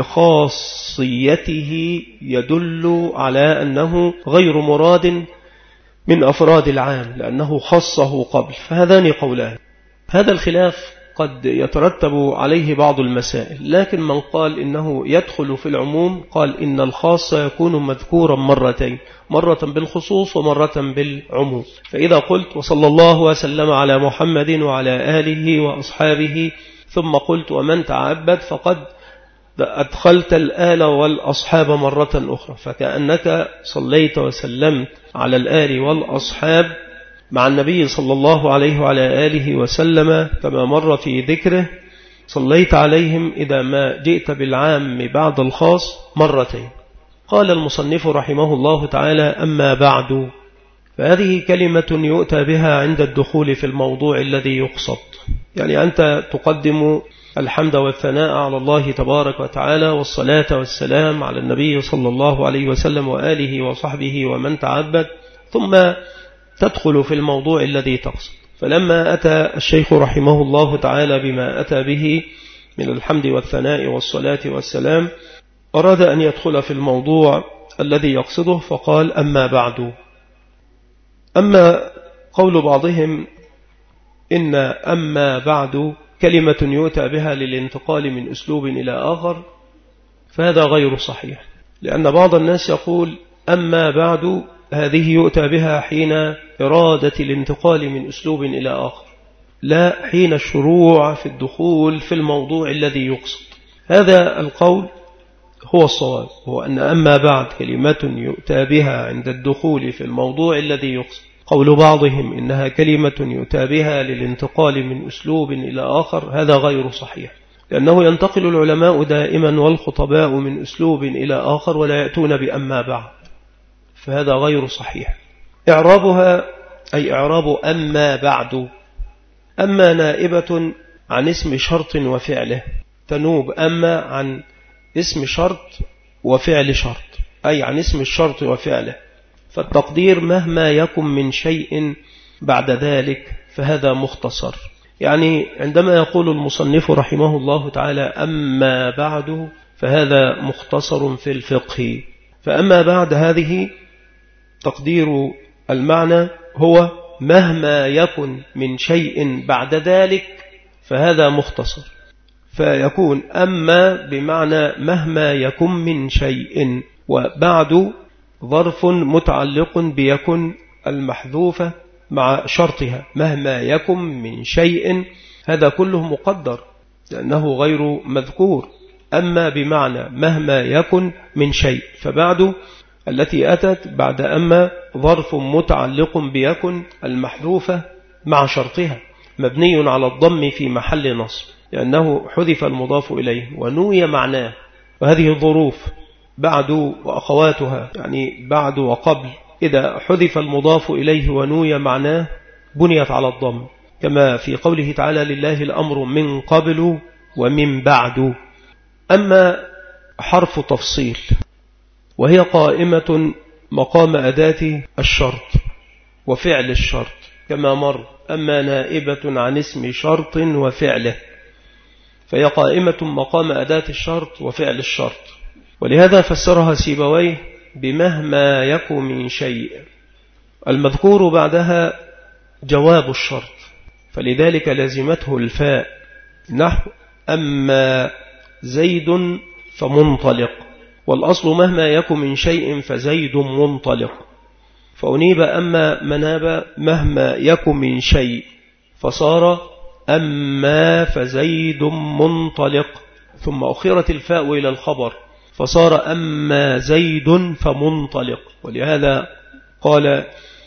بخاصيته يدل على أنه غير مراد من أفراد العام لأنه خصه قبل، فهذان قولان. هذا الخلاف قد يترتب عليه بعض المسائل، لكن من قال إنه يدخل في العموم قال إن الخاص يكون مذكورا مرتين، مرة بالخصوص ومرة بالعموم. فإذا قلت وصلى الله وسلم على محمد وعلى آله وأصحابه ثم قلت ومن تعبد فقد أدخلت الآل والأصحاب مرة أخرى، فكأنك صليت وسلمت على الآل والأصحاب مع النبي صلى الله عليه وعلى آله وسلم كما مر في ذكره، صليت عليهم إذا ما جئت بالعام بعد الخاص مرتين. قال المصنف رحمه الله تعالى: أما بعد، فهذه كلمة يؤتى بها عند الدخول في الموضوع الذي يقصد. يعني أنت تقدم الحمد والثناء على الله تبارك وتعالى والصلاة والسلام على النبي صلى الله عليه وسلم وآله وصحبه ومن تعبد، ثم تدخل في الموضوع الذي تقصد. فلما أتى الشيخ رحمه الله تعالى بما أتى به من الحمد والثناء والصلاة والسلام أراد أن يدخل في الموضوع الذي يقصده فقال: أما بعد. أما قول بعضهم إن أما بعد كلمة يؤتى بها للانتقال من أسلوب إلى آخر، فهذا غير صحيح، لأن بعض الناس يقول أما بعد هذه يؤتى بها حين إرادة الانتقال من أسلوب إلى آخر، لا حين الشروع في الدخول في الموضوع الذي يقصد. هذا القول هو الصواب، هو أن أما بعد كلمة يؤتى بها عند الدخول في الموضوع الذي يقصد. قول بعضهم إنها كلمة يؤتى بها للانتقال من أسلوب إلى آخر، هذا غير صحيح، لأنه ينتقل العلماء دائما والخطباء من أسلوب إلى آخر ولا يأتون بأما بعد، فهذا غير صحيح. إعرابها أي إعراب أما بعد، أما نائبة عن اسم شرط وفعله، تنوب أما عن اسم شرط وفعل شرط، أي عن اسم الشرط وفعله، فالتقدير مهما يكن من شيء بعد ذلك فهذا مختصر. يعني عندما يقول المصنف رحمه الله تعالى أما بعد فهذا مختصر في الفقه، فأما بعد هذه تقدير المعنى هو مهما يكن من شيء بعد ذلك فهذا مختصر، فيكون أما بمعنى مهما يكن من شيء، وبعد ظرف متعلق بيكن المحذوفة مع شرطها مهما يكن من شيء، هذا كله مقدر لأنه غير مذكور. أما بمعنى مهما يكن من شيء، فبعد التي أتت بعد أما ظرف متعلق بيكن المحذوفة مع شرطها، مبني على الضم في محل نصب لأنه حذف المضاف إليه ونوي معناه. وهذه الظروف بعد وأخواتها يعني بعد وقبل إذا حذف المضاف إليه ونوي معناه بنيت على الضم، كما في قوله تعالى لله الأمر من قبل ومن بعد. أما حرف تفصيل وهي قائمة مقام أداة الشرط وفعل الشرط كما مر، أما نائبة عن اسم شرط وفعله، فهي قائمة مقام أداة الشرط وفعل الشرط. ولهذا فسرها سيبويه بمهما يكن من شيء، المذكور بعدها جواب الشرط، فلذلك لازمته الفاء، نحو أما زيد فمنطلق، والأصل مهما يكن من شيء فزيد منطلق، فأنيب أما مناب مهما يكن من شيء فصار أما فزيد منطلق، ثم أخرت الفاء إلى الخبر فصار أما زيد فمنطلق. ولهذا قال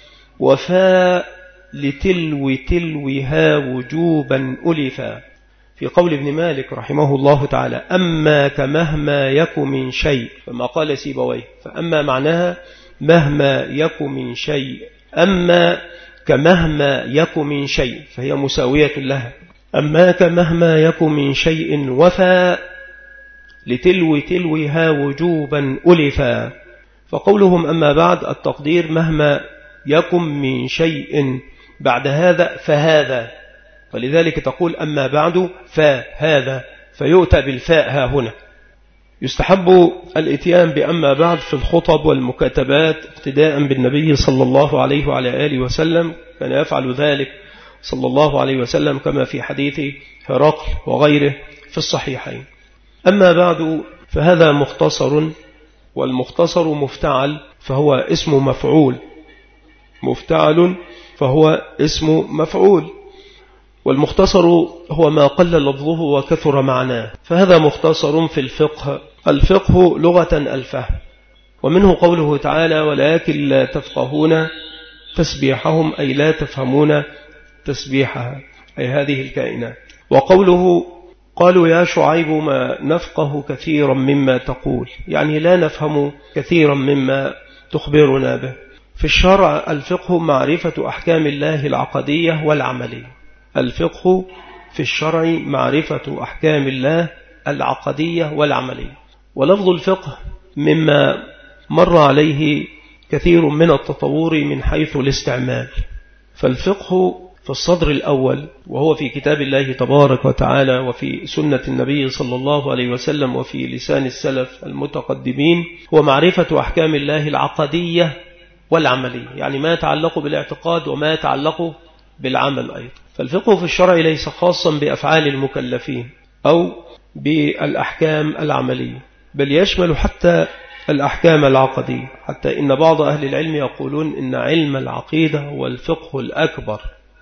وفاء لتلو تلوها وجوبا ألفا في قول ابن مالك رحمه الله تعالى أما كمهما يكن من شيء، فما قال سيبويه فأما معناها مهما يكن من شيء، أما كمهما يكن من شيء فهي مساوية لها، أما كمهما يكن من شيء وفاء لتلو تلوها وجوبا ألفا. فقولهم أما بعد التقدير مهما يكن من شيء بعد هذا فهذا، ولذلك تقول أما بعد فهذا فيؤتى بالفاء ها هنا. يستحب الاتيان بأما بعد في الخطب والمكاتبات اقتداء بالنبي صلى الله عليه وعلى آله وسلم، كان يفعل ذلك صلى الله عليه وسلم كما في حديث هرقل وغيره في الصحيحين. أما بعد فهذا مختصر، والمختصر مفتعل فهو اسم مفعول، مفتعل فهو اسم مفعول، والمختصر هو ما قل لفظه وكثر معناه، فهذا مختصر في الفقه. الفقه لغة الفهم، ومنه قوله تعالى ولكن لا تفقهون تسبيحهم، أي لا تفهمون تسبيحها، أي هذه الكائنات. وقوله قالوا يا شعيب ما نفقه كثيرا مما تقول، يعني لا نفهم كثيرا مما تخبرنا به. في الشرع الفقه معرفة أحكام الله العقدية والعملية، الفقه في الشرع معرفة أحكام الله العقدية والعملية. ولفظ الفقه مما مر عليه كثير من التطور من حيث الاستعمال، فالفقه في الصدر الأول وهو في كتاب الله تبارك وتعالى وفي سنة النبي صلى الله عليه وسلم وفي لسان السلف المتقدمين هو معرفة أحكام الله العقدية والعملية، يعني ما يتعلق بالاعتقاد وما يتعلق بالعمل أيضا. فالفقه في الشرع ليس خاصا بأفعال المكلفين أو بالأحكام العملية، بل يشمل حتى الأحكام العقدية، حتى إن بعض أهل العلم يقولون إن علم العقيدة هو الفقه الأكبر،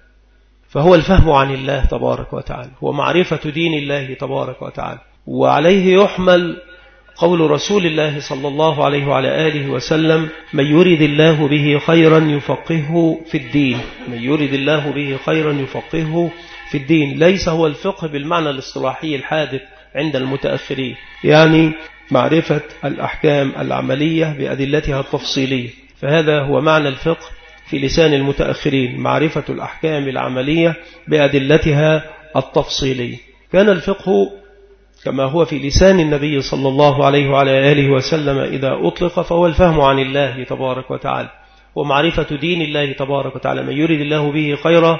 فهو الفهم عن الله تبارك وتعالى ومعرفة دين الله تبارك وتعالى. وعليه يحمل قول رسول الله صلى الله عليه وعلى آله وسلم من يريد الله به خيرا يفقهه في الدين، من يريد الله به خيرا يفقهه في الدين، ليس هو الفقه بالمعنى الاصطلاحي الحادث عند المتأخرين، يعني معرفة الأحكام العملية بأدلتها التفصيلية، فهذا هو معنى الفقه في لسان المتأخرين، معرفة الأحكام العملية بأدلتها التفصيلية. كان الفقه كما هو في لسان النبي صلى الله عليه وعلى آله وسلم إذا أطلق فهو الفهم عن الله تبارك وتعالى ومعرفة دين الله تبارك وتعالى، من يريد الله به خيرا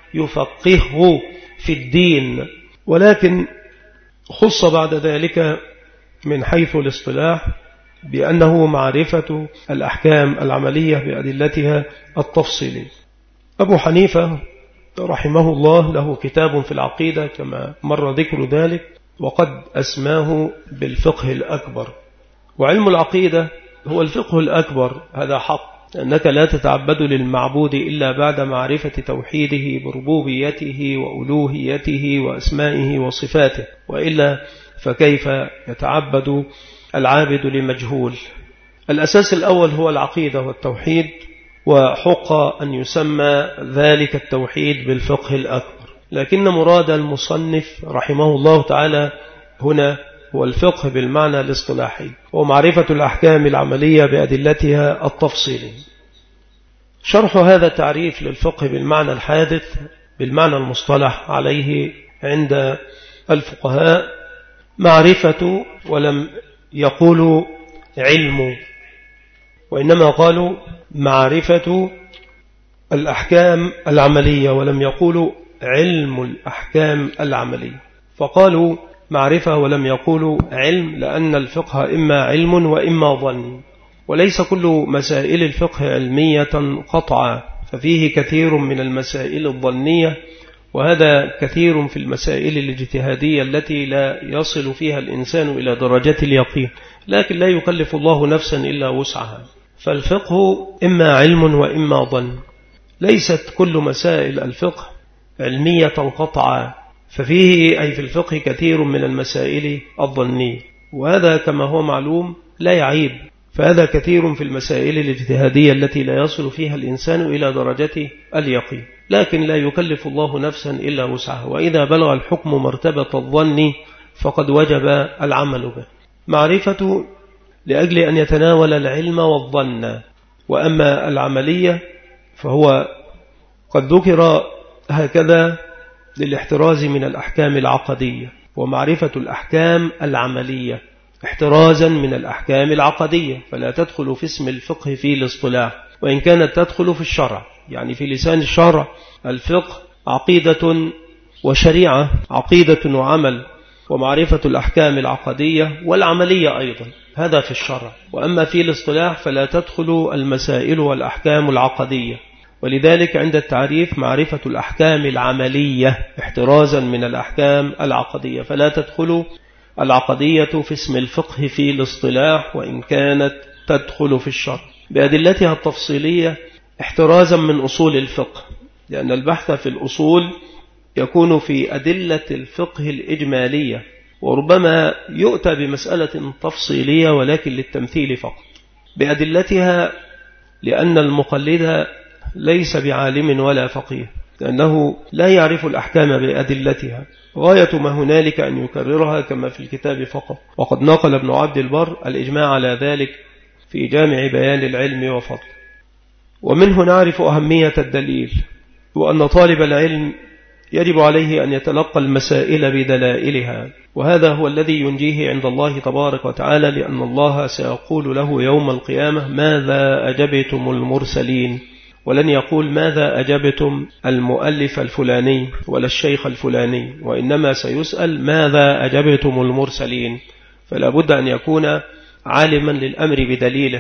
يفقهه في الدين. ولكن خص بعد ذلك من حيث الاصطلاح بأنه معرفة الأحكام العملية بأدلتها التفصيلية. أبو حنيفة رحمه الله له كتاب في العقيدة كما مر ذكر ذلك، وقد أسماه بالفقه الأكبر. وعلم العقيدة هو الفقه الأكبر، هذا حق، أنك لا تتعبد للمعبود إلا بعد معرفة توحيده بربوبيته وألوهيته وأسمائه وصفاته، وإلا فكيف يتعبد العابد لمجهول. الأساس الأول هو العقيدة والتوحيد، وحق أن يسمى ذلك التوحيد بالفقه الأكبر. لكن مراد المصنف رحمه الله تعالى هنا هو الفقه بالمعنى الاصطلاحي ومعرفة الأحكام العملية بأدلتها التفصيلية. شرح هذا التعريف للفقه بالمعنى الحادث بالمعنى المصطلح عليه عند الفقهاء معرفة، ولم يقولوا علم، وإنما قالوا معرفة الأحكام العملية، ولم يقولوا علم الأحكام العملية. فقالوا معرفة ولم يقولوا علم، لأن الفقه إما علم وإما ظن، وليس كل مسائل الفقه علمية قطعا، ففيه كثير من المسائل الظنية، وهذا كثير في المسائل الاجتهادية التي لا يصل فيها الإنسان إلى درجة اليقين، لكن لا يكلف الله نفسا إلا وسعها. فالفقه إما علم وإما ظن، ليست كل مسائل الفقه علمية قطعا، ففيه أي في الفقه كثير من المسائل الظنية، وهذا كما هو معلوم لا يعيب، فهذا كثير في المسائل الاجتهادية التي لا يصل فيها الإنسان إلى درجة اليقين، لكن لا يكلف الله نفسا إلا وسعها، وإذا بلغ الحكم مرتبة الظن فقد وجب العمل به. معرفة لأجل أن يتناول العلم والظن. وأما العملية فهو قد ذكر هكذا للاحتراز من الأحكام العقدية، ومعرفة الأحكام العملية احترازا من الأحكام العقدية، فلا تدخل في اسم الفقه في الاصطلاح، وإن كانت تدخل في الشرع، يعني في لسان الشرع الفقه عقيدة وشريعة، عقيدة وعمل، ومعرفة الأحكام العقدية والعملية أيضا، هذا في الشرع. وأما في الاصطلاح فلا تدخل المسائل والأحكام العقدية، ولذلك عند التعريف معرفة الأحكام العملية احترازا من الأحكام العقدية، فلا تدخل العقدية في اسم الفقه في الاصطلاح وإن كانت تدخل في الشرع بأدلتها التفصيلية احترازا من أصول الفقه، لأن البحث في الأصول يكون في أدلة الفقه الإجمالية، وربما يؤتى بمسألة تفصيلية ولكن للتمثيل فقط بأدلتها، لأن المقلد ليس بعالم ولا فقيه، لأنه لا يعرف الأحكام بأدلتها، غاية ما هنالك أن يكررها كما في الكتاب فقط. وقد نقل ابن عبد البر الإجماع على ذلك في جامع بيان العلم وفضل. ومنه نعرف أهمية الدليل، وأن طالب العلم يجب عليه أن يتلقى المسائل بدلائلها، وهذا هو الذي ينجيه عند الله تبارك وتعالى، لأن الله سيقول له يوم القيامة ماذا أجبتم المرسلين، ولن يقول ماذا أجبتم المؤلف الفلاني ولا الشيخ الفلاني، وإنما سيسأل ماذا أجبتم المرسلين، فلا بد أن يكون عالما للأمر بدليله.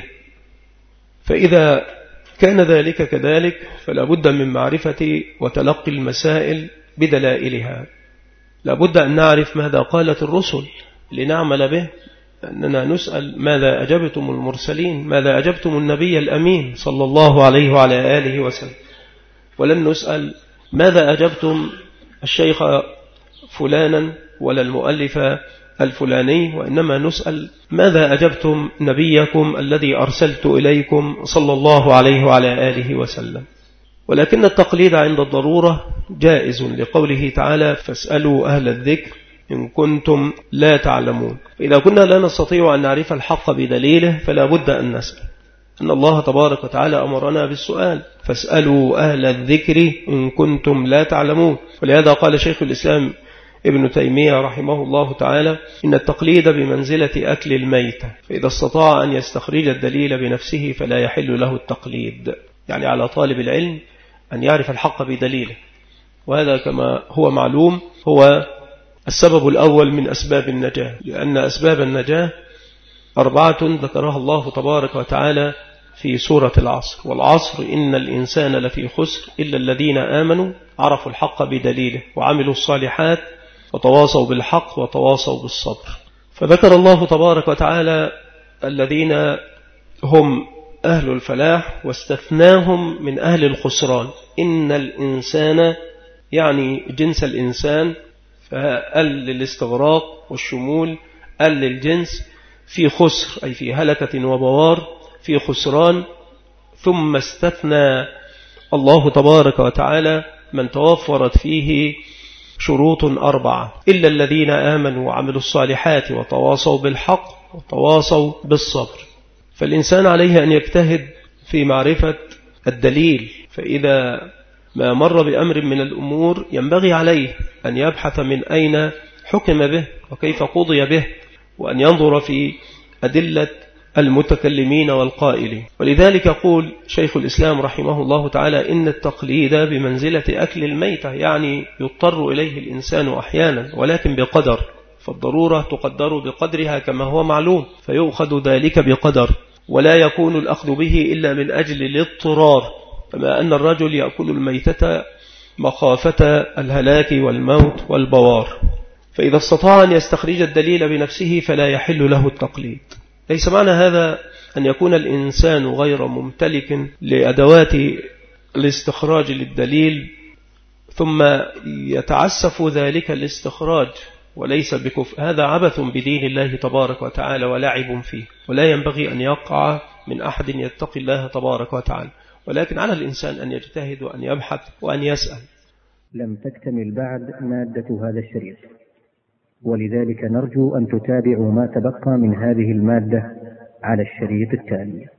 فإذا كان ذلك كذلك فلا بد من معرفة وتلقي المسائل بدلائلها، لا بد أن نعرف ماذا قالت الرسل لنعمل به، أننا نسأل ماذا أجبتم المرسلين، ماذا أجبتم النبي الأمين صلى الله عليه وعلى آله وسلم، ولن نسأل ماذا أجبتم الشيخ فلانا ولا المؤلف الفلاني، وإنما نسأل ماذا أجبتم نبيكم الذي أرسلت إليكم صلى الله عليه وعلى آله وسلم. ولكن التقليد عند الضرورة جائز، لقوله تعالى فاسألوا أهل الذكر إن كنتم لا تعلمون. إذا كنا لا نستطيع أن نعرف الحق بدليله فلا بد أن نسأل، أن الله تبارك وتعالى أمرنا بالسؤال فاسألوا أهل الذكر إن كنتم لا تعلمون. ولهذا قال شيخ الإسلام ابن تيمية رحمه الله تعالى إن التقليد بمنزلة أكل الميتة، فإذا استطاع أن يستخرج الدليل بنفسه فلا يحل له التقليد، يعني على طالب العلم أن يعرف الحق بدليله، وهذا كما هو معلوم هو السبب الأول من أسباب النجاة، لأن أسباب النجاة 4 ذكرها الله تبارك وتعالى في سورة العصر، والعصر إن الإنسان لفي خسر إلا الذين آمنوا عرفوا الحق بدليله وعملوا الصالحات وتواصوا بالحق وتواصوا بالصبر. فذكر الله تبارك وتعالى الذين هم أهل الفلاح واستثناهم من أهل الخسران، إن الإنسان يعني جنس الإنسان، فقال للاستغراق والشمول، قال للجنس في خسر أي في هلكة وبوار، في خسران. ثم استثنى الله تبارك وتعالى من توفرت فيه شروط 4: إلا الذين آمنوا وعملوا الصالحات وتواصوا بالحق وتواصوا بالصبر. فالإنسان عليه أن يجتهد في معرفة الدليل، فإذا ما مر بأمر من الأمور ينبغي عليه أن يبحث من أين حكم به وكيف قضي به، وأن ينظر في أدلة المتكلمين والقائلين. ولذلك يقول شيخ الإسلام رحمه الله تعالى: إن التقليد بمنزلة أكل الميتة، يعني يضطر إليه الإنسان أحيانا ولكن بقدر، فالضرورة تقدر بقدرها كما هو معلوم، فيؤخذ ذلك بقدر، ولا يكون الأخذ به إلا من أجل الاضطرار، كما أن الرجل يأكل الميتة مخافة الهلاك والموت والبوار. فإذا استطاع أن يستخرج الدليل بنفسه فلا يحل له التقليد. ليس معنى هذا أن يكون الإنسان غير ممتلك لأدوات الاستخراج للدليل ثم يتعسف ذلك الاستخراج وليس بكفء، هذا عبث بدين الله تبارك وتعالى ولعب فيه، ولا ينبغي أن يقع من أحد يتقي الله تبارك وتعالى، ولكن على الإنسان أن يجتهد وأن يبحث وأن يسأل. لم تكتمل بعد مادة هذا الشريط، ولذلك نرجو أن تتابعوا ما تبقى من هذه المادة على الشريط التالي.